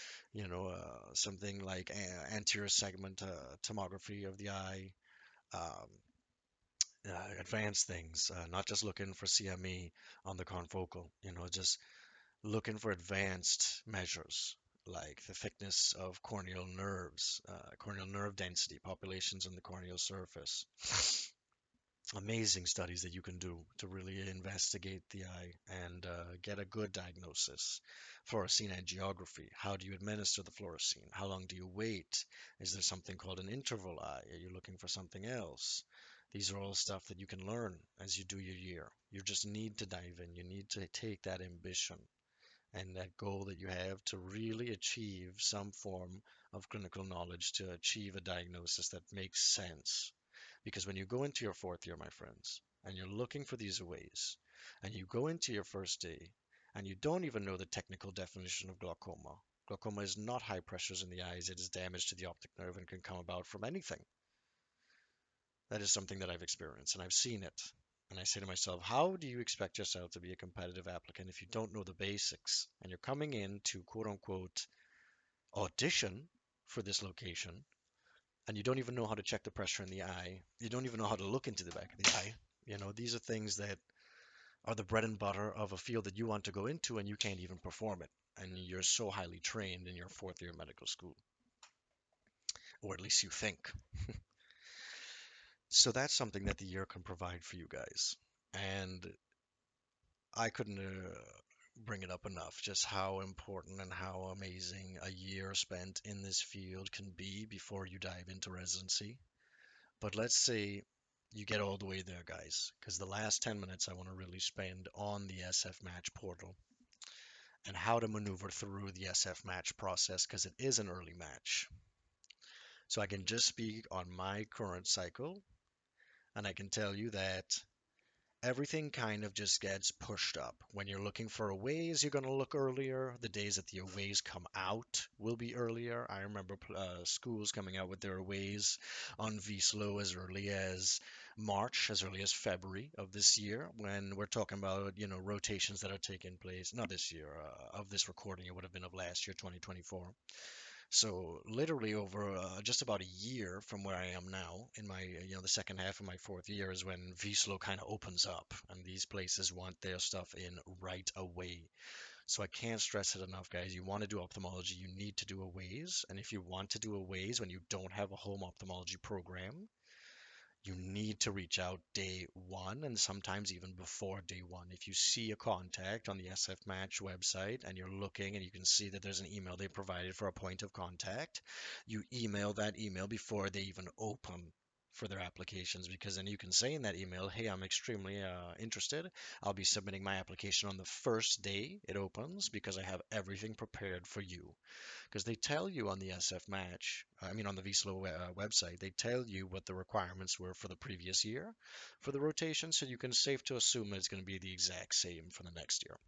Something like anterior segment tomography of the eye, um, advanced things, not just looking for CME on the confocal, just looking for advanced measures like the thickness of corneal nerves, corneal nerve density, populations in the corneal surface. Amazing studies that you can do to really investigate the eye and get a good diagnosis. Fluorescein angiography. How do you administer the fluorescein? How long do you wait? Is there something called an interval eye? Are you looking for something else? These are all stuff that you can learn as you do your year. You just need to dive in. You need to take that ambition and that goal that you have to really achieve some form of clinical knowledge to achieve a diagnosis that makes sense. Because when you go into your fourth year, my friends, and you're looking for these ways, and you go into your first day, and you don't even know the technical definition of glaucoma. Glaucoma is not high pressures in the eyes, it is damage to the optic nerve and can come about from anything. That is something that I've experienced and I've seen it. And I say to myself, how do you expect yourself to be a competitive applicant if you don't know the basics and you're coming in to quote unquote audition for this location and you don't even know how to check the pressure in the eye? You don't even know how to look into the back of the eye. These are things that are the bread and butter of a field that you want to go into and you can't even perform it. And you're so highly trained in your fourth year of medical school, or at least you think. So that's something that the year can provide for you guys. And I couldn't bring it up enough just how important and how amazing a year spent in this field can be before you dive into residency. But let's say you get all the way there, guys, because the last 10 minutes I want to really spend on the SF Match portal and how to maneuver through the SF Match process because it is an early match. So I can just speak on my current cycle, and I can tell you that everything kind of just gets pushed up. When you're looking for aways, you're going to look earlier. The days that the aways come out will be earlier. I remember schools coming out with their aways on VSLO as early as March, as early as February of this year. When we're talking about, rotations that are taking place, not this year, of this recording, it would have been of last year, 2024. So literally over just about a year from where I am now, in my the second half of my fourth year is when VSLO kind of opens up, and these places want their stuff in right away. So I can't stress it enough, guys. You want to do ophthalmology, you need to do aways, and if you want to do aways when you don't have a home ophthalmology program, you need to reach out day one and sometimes even before day one. If you see a contact on the SF Match website and you're looking and you can see that there's an email they provided for a point of contact, you email that email before they even open for their applications, because then you can say in that email, hey, I'm extremely interested. I'll be submitting my application on the first day it opens because I have everything prepared for you, because they tell you on the SF Match, I mean on the VSLO website, they tell you what the requirements were for the previous year for the rotation, so you can safe to assume that it's going to be the exact same for the next year.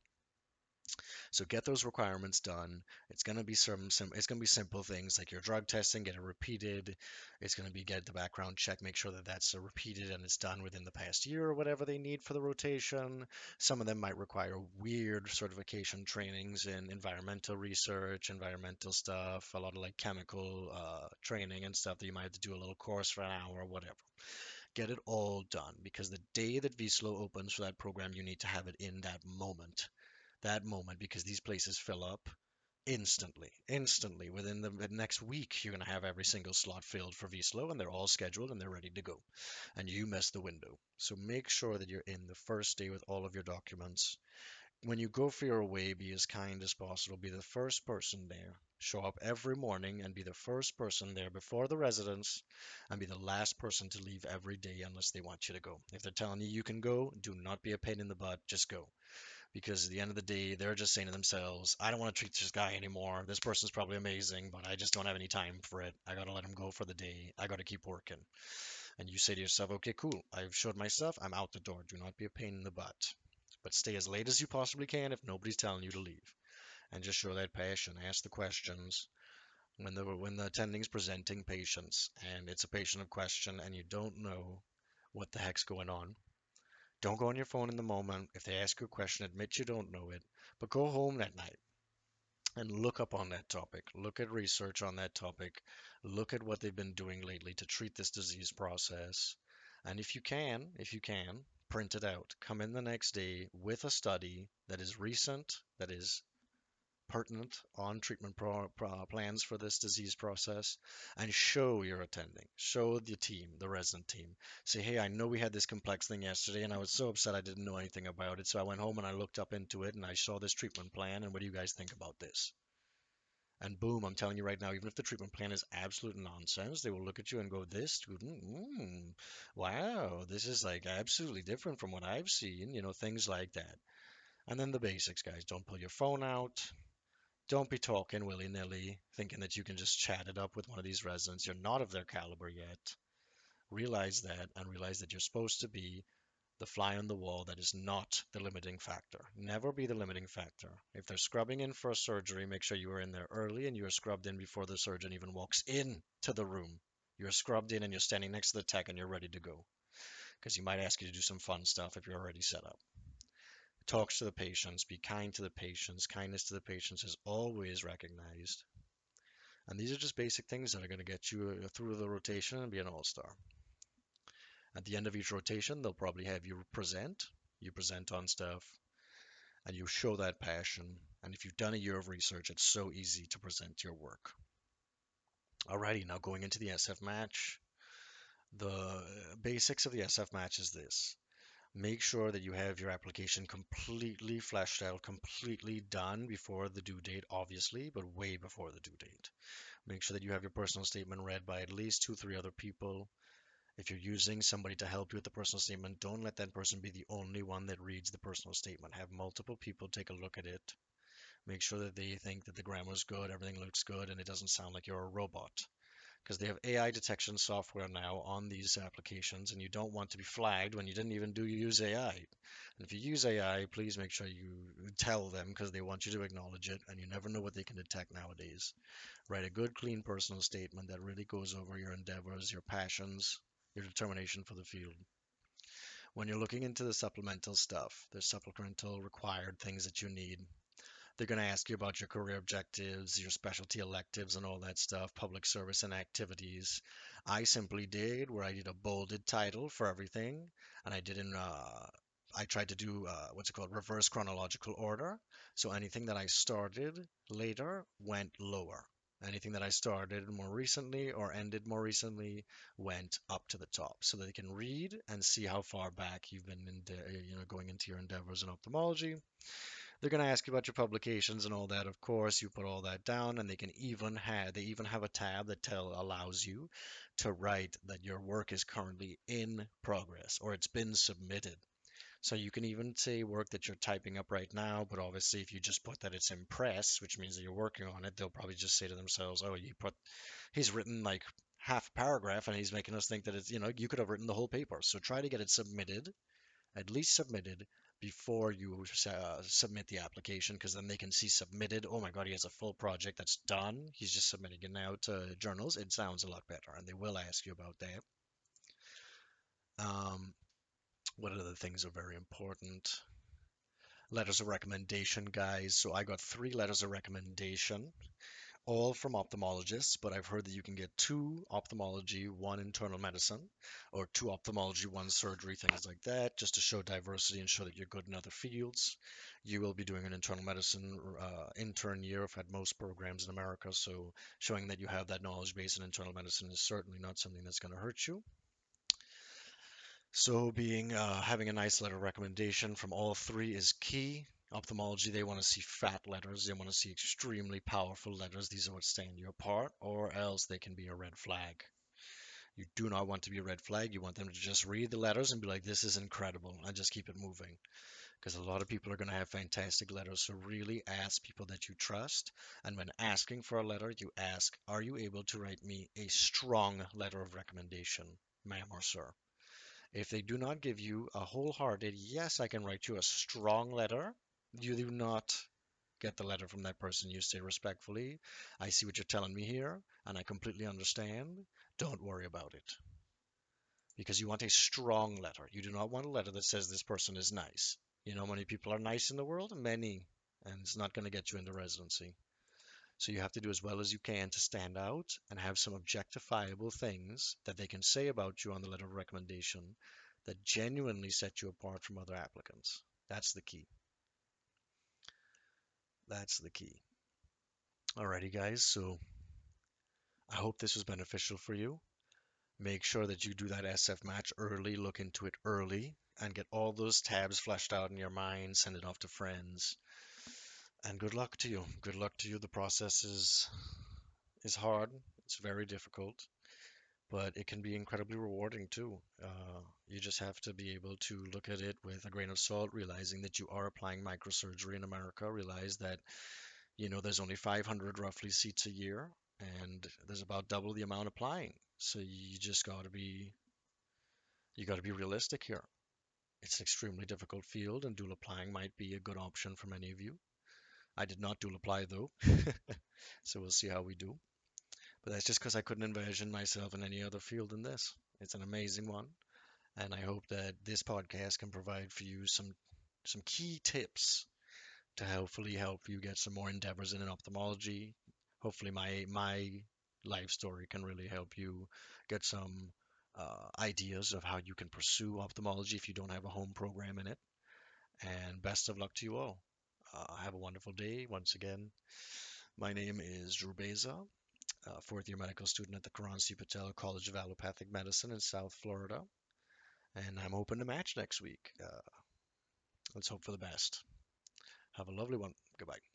So get those requirements done. It's going to be it's going to be simple things like your drug testing, get it repeated. It's going to be get the background check, make sure that that's repeated and it's done within the past year or whatever they need for the rotation. Some of them might require weird certification trainings in environmental research, environmental stuff, a lot of like chemical training and stuff that you might have to do a little course for an hour or whatever. Get it all done because the day that VSLO opens for that program, you need to have it in that moment, because these places fill up instantly within the next week. You're going to have every single slot filled for VSLO and they're all scheduled and they're ready to go, and you missed the window. So make sure that you're in the first day with all of your documents. When you go for your away, be as kind as possible. Be the first person there. Show up every morning and be the first person there before the residents, and be the last person to leave every day unless they want you to go. If they're telling you can go, do not be a pain in the butt, just go, because at the end of the day, they're just saying to themselves, I don't want to treat this guy anymore. This person's probably amazing, but I just don't have any time for it. I got to let him go for the day. I got to keep working. And you say to yourself, okay, cool. I've showed my stuff. I'm out the door. Do not be a pain in the butt. But stay as late as you possibly can if nobody's telling you to leave. And just show that passion. Ask the questions. When the attending's presenting patients and it's a patient of question and you don't know what the heck's going on, don't go on your phone in the moment. If they ask you a question, admit you don't know it, but go home that night and look up on that topic. Look at research on that topic. Look at what they've been doing lately to treat this disease process. And if you can, print it out. Come in the next day with a study that is recent, that is pertinent on treatment plans for this disease process, and show you're attending. Show the team, the resident team. Say, hey, I know we had this complex thing yesterday, and I was so upset I didn't know anything about it. So I went home and I looked up into it, and I saw this treatment plan. And what do you guys think about this? And boom, I'm telling you right now, even if the treatment plan is absolute nonsense, they will look at you and go, this student, wow, this is like absolutely different from what I've seen, things like that. And then the basics, guys. Don't pull your phone out. Don't be talking willy-nilly, thinking that you can just chat it up with one of these residents. You're not of their caliber yet. Realize that and realize that you're supposed to be the fly on the wall that is not the limiting factor. Never be the limiting factor. If they're scrubbing in for a surgery, make sure you are in there early and you are scrubbed in before the surgeon even walks in to the room. You're scrubbed in and you're standing next to the tech and you're ready to go. Because he might ask you to do some fun stuff if you're already set up. Talks to the patients, be kind to the patients. Kindness to the patients is always recognized. And these are just basic things that are going to get you through the rotation and be an all-star. At the end of each rotation, they'll probably have you present. You present on stuff and you show that passion. And if you've done a year of research, it's so easy to present your work. Alrighty, now going into the SF match. The basics of the SF match is this. Make sure that you have your application completely fleshed out, completely done before the due date, obviously, but way before the due date. Make sure that you have your personal statement read by at least two, three other people. If you're using somebody to help you with the personal statement, don't let that person be the only one that reads the personal statement. Have multiple people take a look at it. Make sure that they think that the grammar's good, everything looks good, and it doesn't sound like you're a robot. Because they have AI detection software now on these applications, and you don't want to be flagged when you didn't even use AI. And if you use AI, please make sure you tell them because they want you to acknowledge it, and you never know what they can detect nowadays. Write a good, clean personal statement that really goes over your endeavors, your passions, your determination for the field. When you're looking into the supplemental stuff, the supplemental required things that you need, they're going to ask you about your career objectives, your specialty electives, and all that stuff, public service and activities. I simply did where I did a bolded title for everything, and I tried to do what's it called, reverse chronological order. So anything that I started later went lower. Anything that I started more recently or ended more recently went up to the top, so that they can read and see how far back you've been going into your endeavors in ophthalmology. They're going to ask you about your publications and all that. Of course, you put all that down, and they even have a tab that allows you to write that your work is currently in progress or it's been submitted. So you can even say work that you're typing up right now, but obviously if you just put that it's in press, which means that you're working on it, they'll probably just say to themselves, "Oh, he's written like half a paragraph and he's making us think that you could have written the whole paper." So try to get it submitted, at least submitted before you submit the application, because then they can see submitted. Oh my God, he has a full project that's done. He's just submitting it now to journals. It sounds a lot better, and they will ask you about that. Um, what other things are very important? Letters of recommendation, guys. So I got three letters of recommendation, all from ophthalmologists, but I've heard that you can get two ophthalmology, one internal medicine, or two ophthalmology, one surgery, things like that, just to show diversity and show that you're good in other fields. You will be doing an internal medicine intern year at most programs in America, so showing that you have that knowledge base in internal medicine is certainly not something that's going to hurt you. So being having a nice letter of recommendation from all three is key. Ophthalmology, they want to see fat letters. They want to see extremely powerful letters. These are what stand you apart, or else they can be a red flag. You do not want to be a red flag. You want them to just read the letters and be like, this is incredible, and just keep it moving. Because a lot of people are going to have fantastic letters. So really ask people that you trust. And when asking for a letter, you ask, are you able to write me a strong letter of recommendation, ma'am or sir? If they do not give you a wholehearted, yes, I can write you a strong letter, you do not get the letter from that person. You say respectfully, I see what you're telling me here, and I completely understand. Don't worry about it. Because you want a strong letter. You do not want a letter that says this person is nice. You know how many people are nice in the world? Many. And it's not going to get you into residency. So you have to do as well as you can to stand out and have some objectifiable things that they can say about you on the letter of recommendation that genuinely set you apart from other applicants. That's the key. That's the key. Alrighty, guys. So I hope this was beneficial for you. Make sure that you do that SF match early, look into it early, and get all those tabs fleshed out in your mind, send it off to friends. And good luck to you. Good luck to you. The process is hard. It's very difficult, but it can be incredibly rewarding too. You just have to be able to look at it with a grain of salt, realizing that you are applying microsurgery in America. Realize that, there's only 500 roughly seats a year, and there's about double the amount applying. So you got to be realistic here. It's an extremely difficult field, and dual applying might be a good option for many of you. I did not dual apply though, so we'll see how we do. But that's just because I couldn't envision myself in any other field than this. It's an amazing one, and I hope that this podcast can provide for you some key tips to hopefully help you get some more endeavors in ophthalmology. Hopefully, my life story can really help you get some ideas of how you can pursue ophthalmology if you don't have a home program in it. And best of luck to you all. Have a wonderful day. Once again, my name is Drew Beza, fourth year medical student at the Karan C. Patel College of Allopathic Medicine in South Florida. And I'm hoping to match next week. Let's hope for the best. Have a lovely one. Goodbye.